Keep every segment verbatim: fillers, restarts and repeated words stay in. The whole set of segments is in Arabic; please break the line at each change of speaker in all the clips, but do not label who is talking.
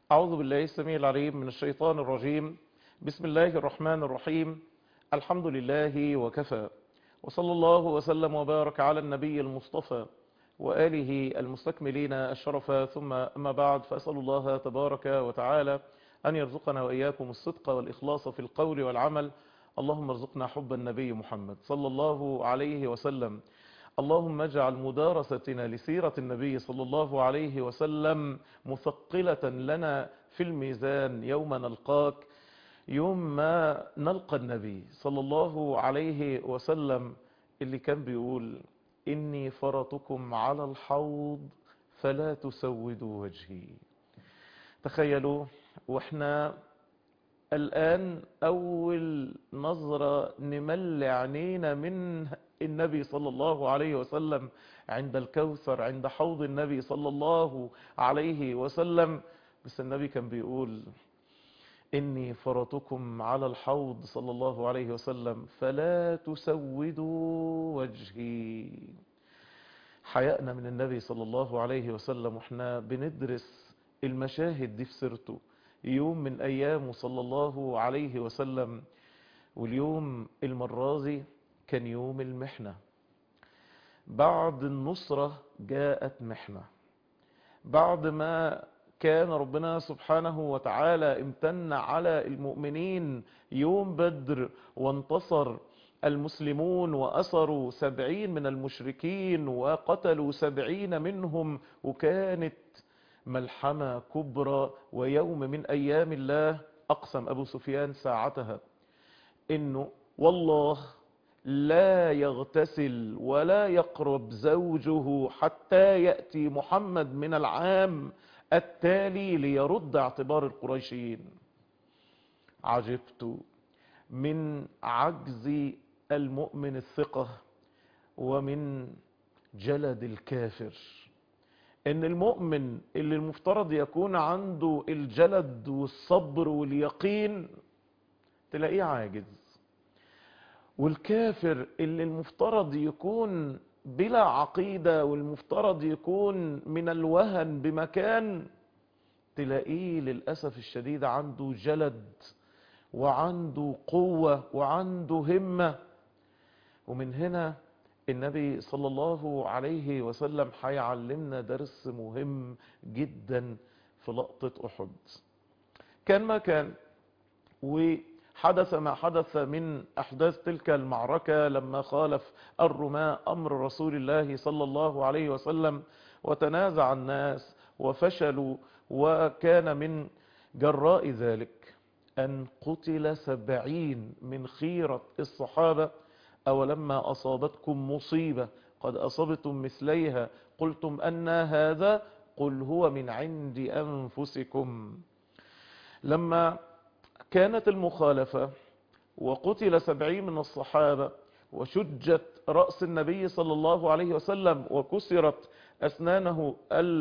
أعوذ بالله السميع العليم من الشيطان الرجيم. بسم الله الرحمن الرحيم. الحمد لله وكفى، وصلى الله وسلم وبارك على النبي المصطفى وآله المستكملين الشرف، ثم أما بعد، فأسأل الله تبارك وتعالى أن يرزقنا وإياكم الصدق والإخلاص في القول والعمل. اللهم ارزقنا حب النبي محمد صلى الله عليه وسلم. اللهم اجعل مدارستنا لسيرة النبي صلى الله عليه وسلم مثقلة لنا في الميزان يوم نلقاك، يوم ما نلقى النبي صلى الله عليه وسلم اللي كان بيقول: إني فرطكم على الحوض فلا تسودوا وجهي. تخيلوا واحنا الآن أول نظرة نمل عينينا من النبي صلى الله عليه وسلم عند الكوثر، عند حوض النبي صلى الله عليه وسلم. بس النبي كان بيقول: إني فرطكم على الحوض صلى الله عليه وسلم فلا تسودوا وجهي. حياءنا من النبي صلى الله عليه وسلم واحنا بندرس المشاهد دي في سيرته يوم من أيامه صلى الله عليه وسلم. واليوم المرازي كان يوم المحنة. بعد النصرة جاءت محنة. بعد ما كان ربنا سبحانه وتعالى امتن على المؤمنين يوم بدر وانتصر المسلمون وأسروا سبعين من المشركين وقتلوا سبعين منهم، وكانت ملحمة كبرى ويوم من أيام الله. أقسم أبو سفيان ساعتها إنه والله لا يغتسل ولا يقرب زوجه حتى يأتي محمد من العام التالي ليرد اعتبار القريشيين. عجبت من عجز المؤمن الثقة ومن جلد الكافر، ان المؤمن اللي المفترض يكون عنده الجلد والصبر واليقين تلاقيه عاجز، والكافر اللي المفترض يكون بلا عقيدة والمفترض يكون من الوهن بمكان تلاقيه للأسف الشديد عنده جلد وعنده قوة وعنده همة. ومن هنا النبي صلى الله عليه وسلم هيعلمنا درس مهم جدا في لقطة أحد. كان ما كان وحدث ما حدث من أحداث تلك المعركة لما خالف الرماة أمر رسول الله صلى الله عليه وسلم وتنازع الناس وفشلوا، وكان من جراء ذلك أن قتل سبعين من خيرة الصحابة. أولما أصابتكم مصيبة قد أصبتم مثليها قلتم أن هذا قل هو من عند أنفسكم. لما كانت المخالفة وقتل سبعين من الصحابة وشجت رأس النبي صلى الله عليه وسلم وكسرت أسنانه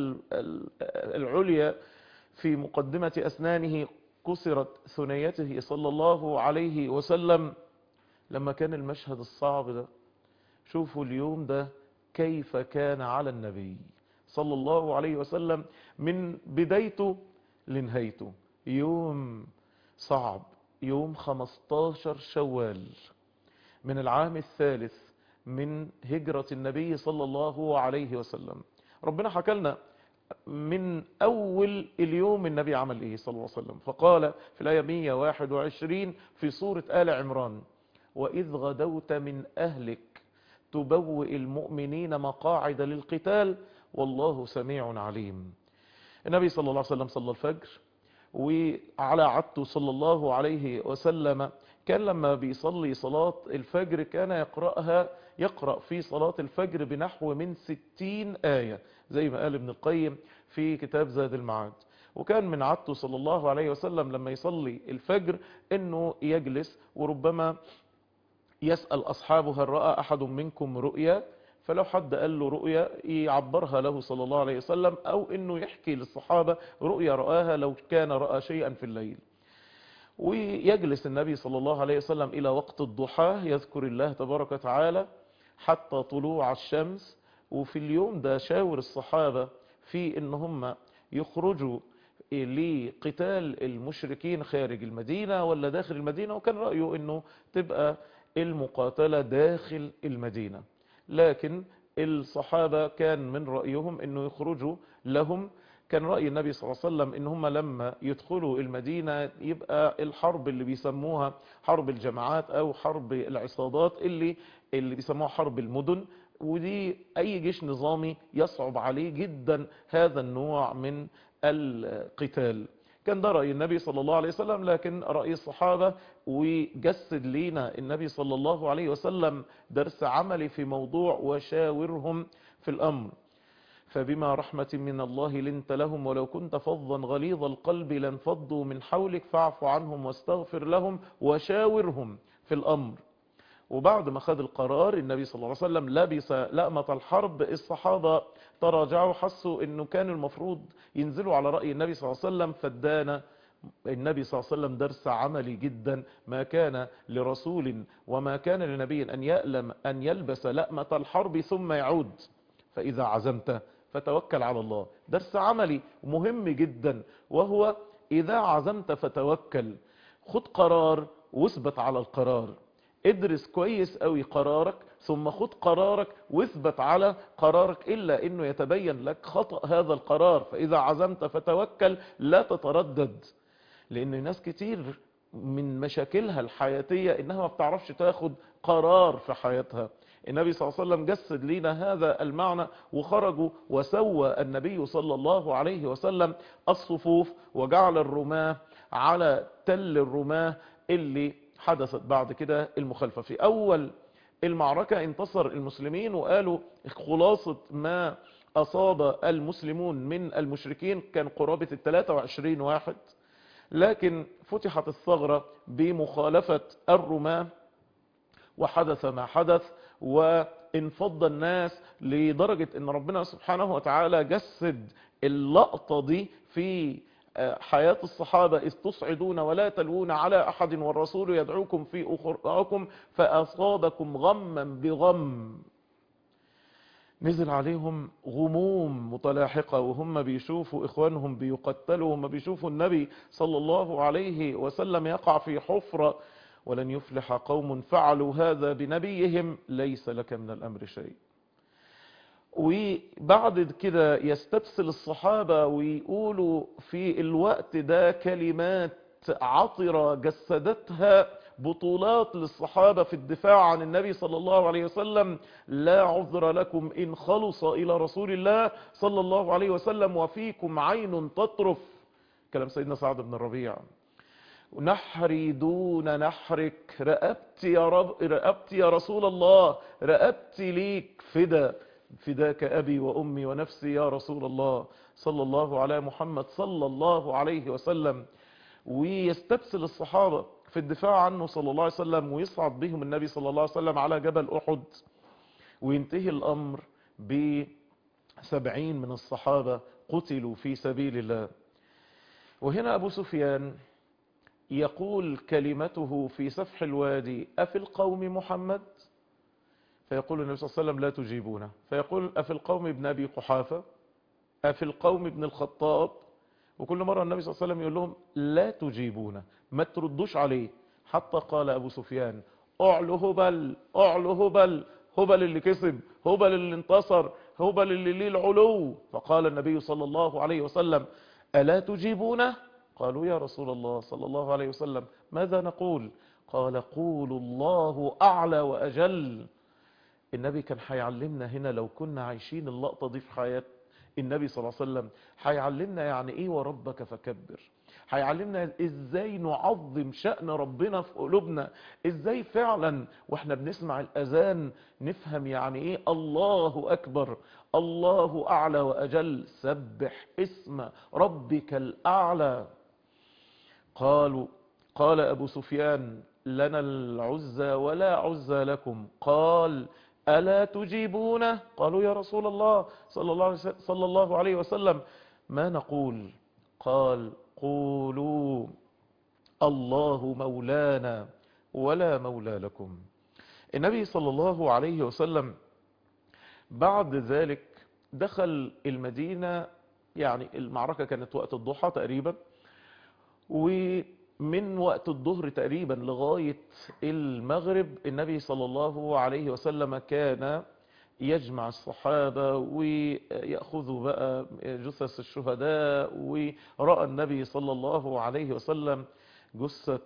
العليا في مقدمة أسنانه، كسرت ثنيته صلى الله عليه وسلم. لما كان المشهد الصعب ده، شوفوا اليوم ده كيف كان على النبي صلى الله عليه وسلم من بدايته لنهايته. يوم صعب، يوم خمستاشر شوال من العام الثالث من هجرة النبي صلى الله عليه وسلم. ربنا حكى لنا من أول اليوم النبي عمل إيه صلى الله عليه وسلم، فقال في الآية مئة وواحد وعشرين في سورة آل عمران: وإذ غدوت من أهلك تبوئ المؤمنين مقاعد للقتال والله سميع عليم. النبي صلى الله عليه وسلم صلى الفجر، وعلى عادته صلى الله عليه وسلم كان لما بيصلي صلاة الفجر كان يقرأها يقرأ في صلاة الفجر بنحو من ستين آية زي ما قال ابن القيم في كتاب زاد المعاد. وكان من عادته صلى الله عليه وسلم لما يصلي الفجر انه يجلس وربما يسأل أصحابه: هل رأى أحد منكم رؤيا؟ فلو حد قال له رؤيا يعبرها له صلى الله عليه وسلم، أو أنه يحكي للصحابة رؤيا رآها لو كان رأى شيئا في الليل. ويجلس النبي صلى الله عليه وسلم إلى وقت الضحى يذكر الله تبارك وتعالى حتى طلوع الشمس. وفي اليوم ده شاور الصحابة في إن هم يخرجوا لقتال المشركين خارج المدينة ولا داخل المدينة، وكان رأيه انه تبقى المقاتلة داخل المدينة. لكن الصحابة كان من رأيهم انه يخرجوا لهم. كان رأي النبي صلى الله عليه وسلم ان هم لما يدخلوا المدينة يبقى الحرب اللي بيسموها حرب الجماعات او حرب العصابات، اللي اللي بيسموها حرب المدن، ودي اي جيش نظامي يصعب عليه جدا هذا النوع من القتال. كان ده رأي النبي صلى الله عليه وسلم، لكن رأي الصحابة وجسد لينا النبي صلى الله عليه وسلم درس عملي في موضوع وشاورهم في الأمر. فبما رحمة من الله لنت لهم ولو كنت فظا غليظ القلب لانفضوا من حولك فاعف عنهم واستغفر لهم وشاورهم في الأمر. وبعد ما خد القرار النبي صلى الله عليه وسلم لبس لأمة الحرب، الصحابة تراجعوا، حسوا انه كان المفروض ينزلوا على رأي النبي صلى الله عليه وسلم، فادانا النبي صلى الله عليه وسلم درس عملي جدا. ما كان لرسول وما كان لنبي أن يألم أن يلبس لأمة الحرب ثم يعود، فإذا عزمت فتوكل على الله. درس عملي مهم جدا، وهو إذا عزمت فتوكل. خد قرار واثبت على القرار، ادرس كويس قوي قرارك ثم خد قرارك واثبت على قرارك، إلا أنه يتبين لك خطأ هذا القرار. فإذا عزمت فتوكل، لا تتردد، لأن ناس كتير من مشاكلها الحياتية إنها ما بتعرفش تاخد قرار في حياتها. النبي صلى الله عليه وسلم جسد لنا هذا المعنى، وخرجوا وسوى النبي صلى الله عليه وسلم الصفوف وجعل الرماة على تل الرماة اللي حدثت بعد كده المخالفة. في أول المعركة انتصر المسلمين، وقالوا خلاصة ما أصاب المسلمون من المشركين كان قرابة الثلاثة وعشرين واحد، لكن فتحت الثغرة بمخالفة الرماة وحدث ما حدث، وانفض الناس لدرجة ان ربنا سبحانه وتعالى جسد اللقطة دي في حياة الصحابة: إذ تصعدون ولا تلوون على أحد والرسول يدعوكم في أخراكم فأصابكم غما بغم. نزل عليهم غموم متلاحقة وهم بيشوفوا إخوانهم بيقتلوا، وهم بيشوفوا النبي صلى الله عليه وسلم يقع في حفرة. ولن يفلح قوم فعلوا هذا بنبيهم ليس لك من الأمر شيء. وبعد كده يستبسل الصحابة ويقولوا في الوقت ده كلمات عطرة جسدتها بطولات للصحابة في الدفاع عن النبي صلى الله عليه وسلم: لا عذر لكم إن خلص إلى رسول الله صلى الله عليه وسلم وفيكم عين تطرف. كلام سيدنا سعد بن الربيع: نحري دون نحرك، رقبتي يا رب، رقبتي يا رسول الله، رقبتي ليك فدا، فداك أبي وأمي ونفسي يا رسول الله صلى الله على محمد صلى الله عليه وسلم. ويستبسل الصحابة في الدفاع عنه صلى الله عليه وسلم، ويصعد بهم النبي صلى الله عليه وسلم على جبل أحد، وينتهي الأمر بسبعين من الصحابة قتلوا في سبيل الله. وهنا أبو سفيان يقول كلمته في سفح الوادي: أفي القوم محمد؟ فيقول النبي صلى الله عليه وسلم: لا تجيبونه. فيقول: أفي القوم ابن أبي قحافة؟ أفي القوم ابن الخطاب؟ وكل مرة النبي صلى الله عليه وسلم يقول لهم: لا تجيبونه، ما تردوش عليه. حتى قال أبو سفيان: أعلو هبل، أعلو هبل، هبل اللي كسب، هبل اللي انتصر، هبل اللي ليه العلو. فقال النبي صلى الله عليه وسلم: ألا تجيبونه؟ قالوا: يا رسول الله صلى الله عليه وسلم ماذا نقول؟ قال: قولوا الله أعلى وأجل. النبي كان هيعلمنا هنا، لو كنا عايشين اللقطة دي في حياة النبي صلى الله عليه وسلم، هيعلمنا يعني ايه وربك فكبر، هيعلمنا ازاي نعظم شأن ربنا في قلوبنا، ازاي فعلا واحنا بنسمع الأذان نفهم يعني ايه الله أكبر، الله أعلى وأجل، سبح اسم ربك الأعلى. قالوا قال أبو سفيان: لنا العزى ولا عزى لكم. قال: ألا تجيبونه؟ قالوا: يا رسول الله صلى الله عليه صلى الله عليه وسلم ما نقول؟ قال: قولوا الله مولانا ولا مولى لكم. النبي صلى الله عليه وسلم بعد ذلك دخل المدينة يعني المعركة كانت وقت الضحى تقريبا، ومن وقت الظهر تقريبا لغاية المغرب النبي صلى الله عليه وسلم كان يجمع الصحابة ويأخذوا بقى جثث الشهداء. ورأى النبي صلى الله عليه وسلم جثة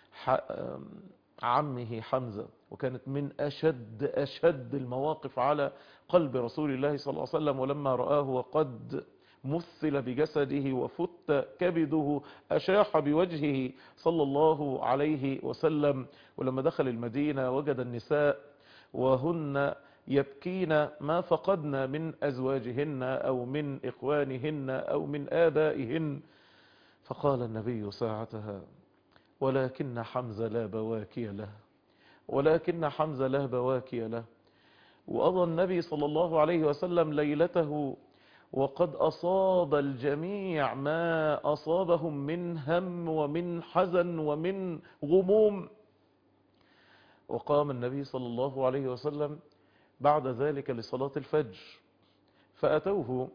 عمه حمزة، وكانت من أشد أشد المواقف على قلب رسول الله صلى الله عليه وسلم. ولما رآه وقد مثل بجسده وفت كبده أشاح بوجهه صلى الله عليه وسلم. ولما دخل المدينة وجد النساء وهن يبكين ما فقدن من أزواجهن أو من إخوانهن أو من آبائهن. فقال النبي ساعتها: ولكن حمزة لا بواكي له، ولكن حمزة لا بواكي له. وقضى النبي صلى الله عليه وسلم ليلته وقد أصاب الجميع ما أصابهم من هم ومن حزن ومن غموم. وقام النبي صلى الله عليه وسلم بعد ذلك لصلاة الفجر، فأتوه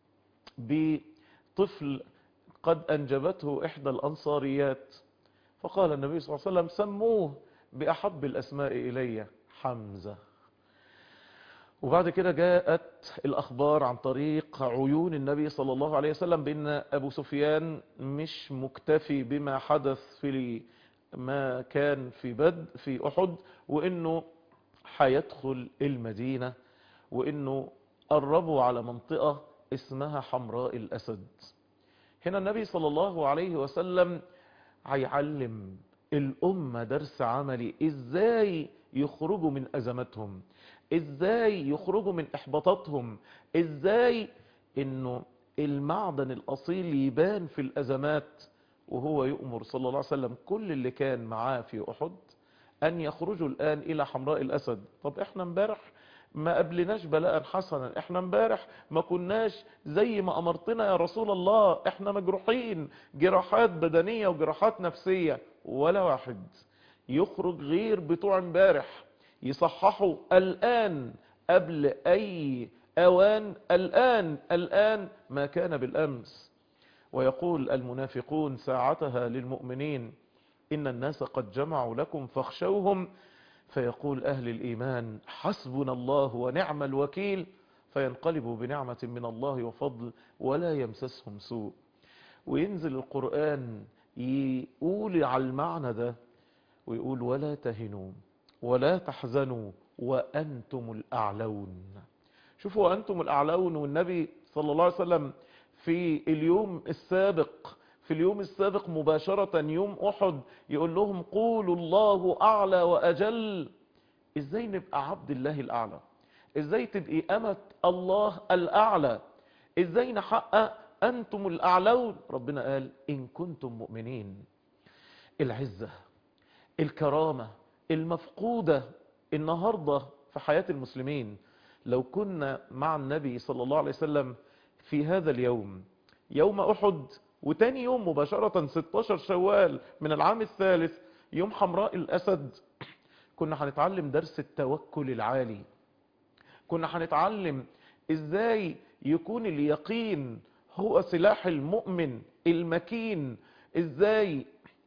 بطفل قد أنجبته إحدى الأنصاريات، فقال النبي صلى الله عليه وسلم: سموه بأحب الأسماء إلي، حمزة. وبعد كده جاءت الأخبار عن طريق عيون النبي صلى الله عليه وسلم بأن أبو سفيان مش مكتفي بما حدث في ما كان في بدر في أحد، وأنه هيدخل المدينة، وأنه قربوا على منطقة اسمها حمراء الأسد. هنا النبي صلى الله عليه وسلم هيعلم الأمة درس عملي، إزاي يخرجوا من أزماتهم، إزاي يخرجوا من إحباطاتهم، إزاي إنه المعدن الأصيل يبان في الأزمات. وهو يؤمر صلى الله عليه وسلم كل اللي كان معاه في أحد أن يخرجوا الآن إلى حمراء الأسد. طب إحنا امبارح ما قبلناش بلاء حسنا، إحنا امبارح ما كناش زي ما أمرتنا يا رسول الله، إحنا مجروحين جراحات بدنية وجراحات نفسية. ولا واحد يخرج غير بتوع امبارح يصححوا الآن قبل أي أوان، الآن الآن ما كان بالأمس. ويقول المنافقون ساعتها للمؤمنين: إن الناس قد جمعوا لكم فاخشوهم. فيقول أهل الإيمان: حسبنا الله ونعم الوكيل. فينقلبوا بنعمة من الله وفضل ولا يمسسهم سوء. وينزل القرآن يقول على المعنى ده ويقول: ولا تهنوا ولا تحزنوا وأنتم الأعلون. شوفوا أنتم الأعلون. والنبي صلى الله عليه وسلم في اليوم السابق في اليوم السابق مباشرة يوم أحد يقول لهم: قولوا الله أعلى وأجل. إزاي نبقى عبد الله الأعلى؟ إزاي تبقي أمة الله الأعلى؟ إزاي نحقق أنتم الأعلون؟ ربنا قال: إن كنتم مؤمنين. العزة، الكرامة المفقودة النهاردة في حياة المسلمين. لو كنا مع النبي صلى الله عليه وسلم في هذا اليوم، يوم أحد، وتاني يوم مباشرة ستاشر شوال من العام الثالث يوم حمراء الأسد، كنا هنتعلم درس التوكل العالي. كنا هنتعلم إزاي يكون اليقين هو سلاح المؤمن المكين، إزاي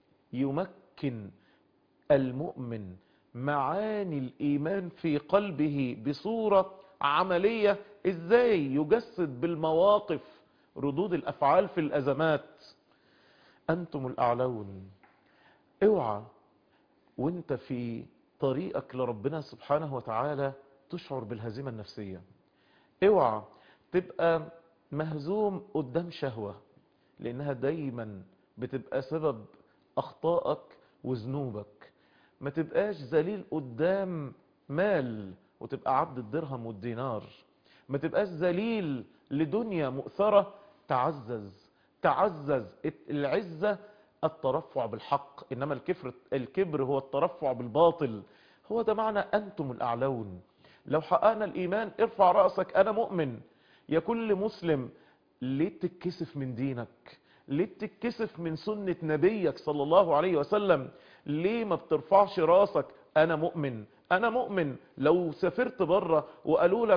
يمكن المؤمن معاني الإيمان في قلبه بصورة عملية، إزاي يجسد بالمواقف ردود الأفعال في الأزمات. أنتم الأعلون. اوعى وانت في طريقك لربنا سبحانه وتعالى تشعر بالهزيمة النفسية. اوعى تبقى مهزوم قدام شهوة، لأنها دايما بتبقى سبب أخطائك وذنوبك. ما تبقاش ذليل قدام مال وتبقى عبد الدرهم والدينار. ما تبقاش ذليل لدنيا مؤثرة. تعزز تعزز. العزة الترفع بالحق، إنما الكفر الكبر هو الترفع بالباطل. هو ده معنى أنتم الأعلون. لو حققنا الإيمان ارفع رأسك أنا مؤمن. يا كل مسلم، ليه تتكسف من دينك؟ ليه تتكسف من سنة نبيك صلى الله عليه وسلم؟ ليه ما بترفعش راسك أنا مؤمن؟ أنا مؤمن. لو سافرت بره وقالوا لك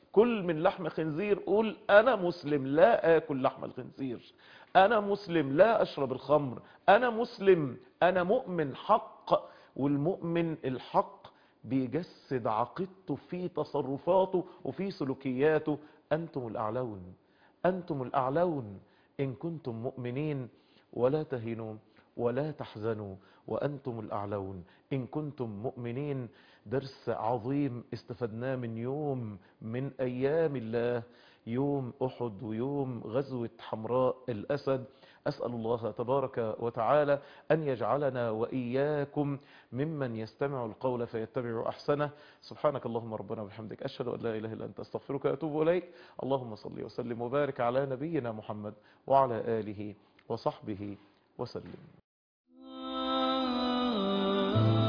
كل من لحم خنزير قول أنا مسلم لا آكل لحم الخنزير، أنا مسلم لا أشرب الخمر، أنا مسلم، أنا مؤمن حق. والمؤمن الحق بيجسد عقيدته في تصرفاته وفي سلوكياته. أنتم الأعلون، أنتم الأعلون إن كنتم مؤمنين، ولا تهنوا ولا تحزنوا وأنتم الأعلون إن كنتم مؤمنين. درس عظيم استفدناه من يوم من أيام الله، يوم أحد ويوم غزوة حمراء الأسد. أسأل الله تبارك وتعالى أن يجعلنا وإياكم ممن يستمع القول فيتبع أحسنه. سبحانك اللهم ربنا وبحمدك، أشهد أن لا إله إلا أنت، أستغفرك وأتوب إليك. اللهم صل وسلم وبارك على نبينا محمد وعلى آله وصحبه وسلم.